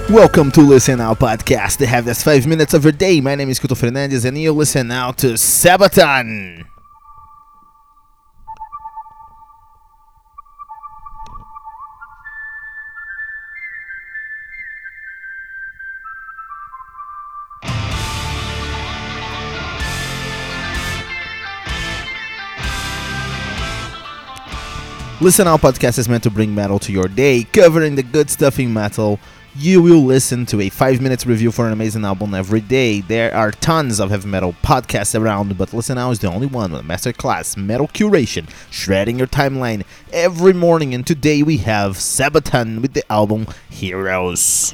Welcome to Listen Now Podcast. They have this 5 minutes of your day. My name is Couto Fernandes and you listen now to Sabaton. Listen Now Podcast is meant to bring metal to your day, covering the good stuff in metal. You will listen to a 5 minutes review for an amazing album every day. There are tons of heavy metal podcasts around, but Listen Now is the only one with a masterclass metal curation, shredding your timeline every morning. And today we have Sabaton with the album Heroes.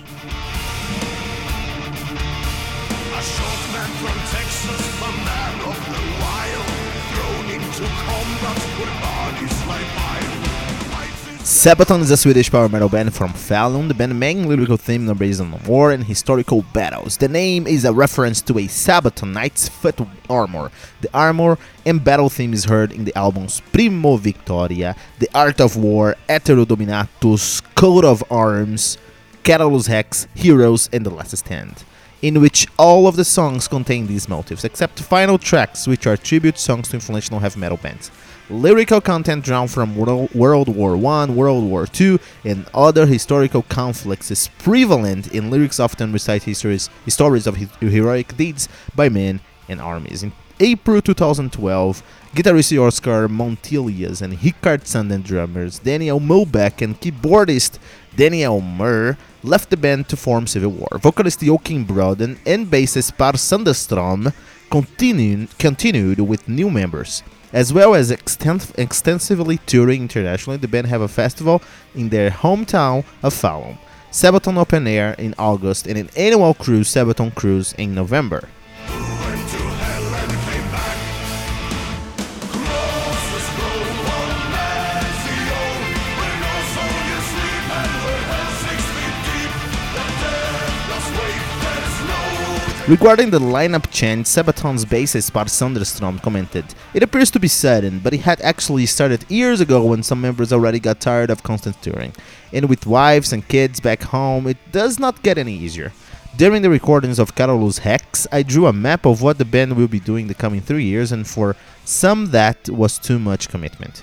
Sabaton is a Swedish power metal band from Falun. The band's main lyrical theme are based on war and historical battles. The name is a reference to a Sabaton knight's foot armor. The armor and battle theme is heard in the albums Primo Victoria, The Art of War, Hetero Dominatus, Coat of Arms, Catalus Hex, Heroes, and The Last Stand, in which all of the songs contain these motifs, except the final tracks, which are tribute songs to influential heavy metal bands. Lyrical content drawn from World War I, World War II, and other historical conflicts is prevalent in lyrics often recite stories of heroic deeds by men and armies. In April 2012, guitarist Oscar Montelias and Rickard Sanden, drummers Daniel Mobeck and keyboardist Daniel Murr left the band to form Civil War. Vocalist Joachim Broden and bassist Per Sandström continued with new members. As well as extensively touring internationally, the band have a festival in their hometown of Falun, Sabaton Open Air in August, and an annual cruise, Sabaton Cruise, in November. Regarding the lineup change, Sabaton's bassist Per Sandström commented, "It appears to be sudden, but it had actually started years ago when some members already got tired of constant touring. And with wives and kids back home, it does not get any easier. During the recordings of Catalus Hex, I drew a map of what the band will be doing the coming 3 years, and for some that was too much commitment."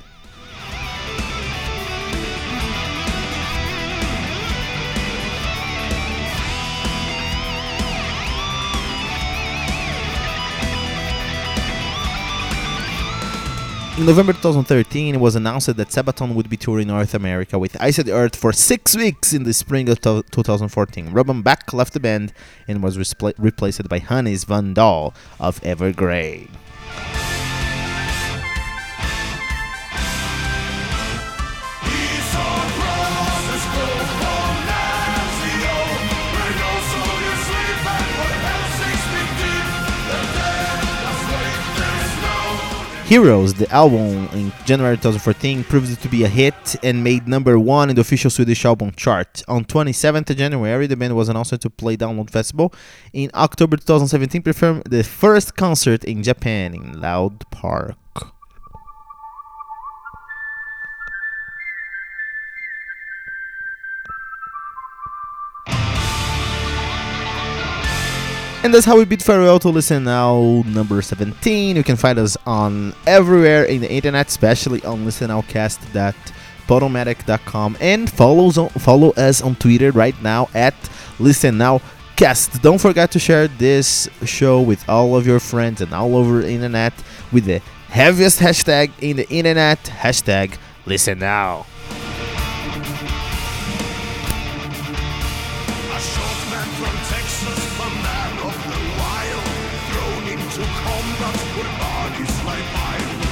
In November 2013, it was announced that Sabaton would be touring North America with Iced Earth for 6 weeks in the spring of 2014. Ruben Beck left the band and was replaced by Hannes Van Dahl of Evergrey. Heroes, the album in January 2014, proved to be a hit and made number 1 in the official Swedish album chart. On 27th January, the band was announced to play Download Festival. In October 2017, performed the first concert in Japan in Loud Park. And that's how we bid farewell to Listen Now number 17. You can find us on everywhere in the internet, especially on listennowcast.podomatic.com, and follow us on Twitter right now at ListenNowCast. Don't forget to share this show with all of your friends and all over the internet with the heaviest hashtag in the internet, hashtag ListenNow.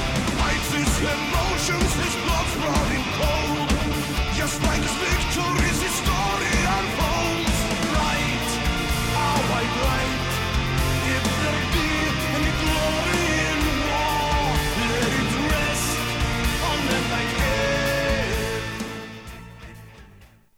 Emotions, his blood's running cold, just like his victory.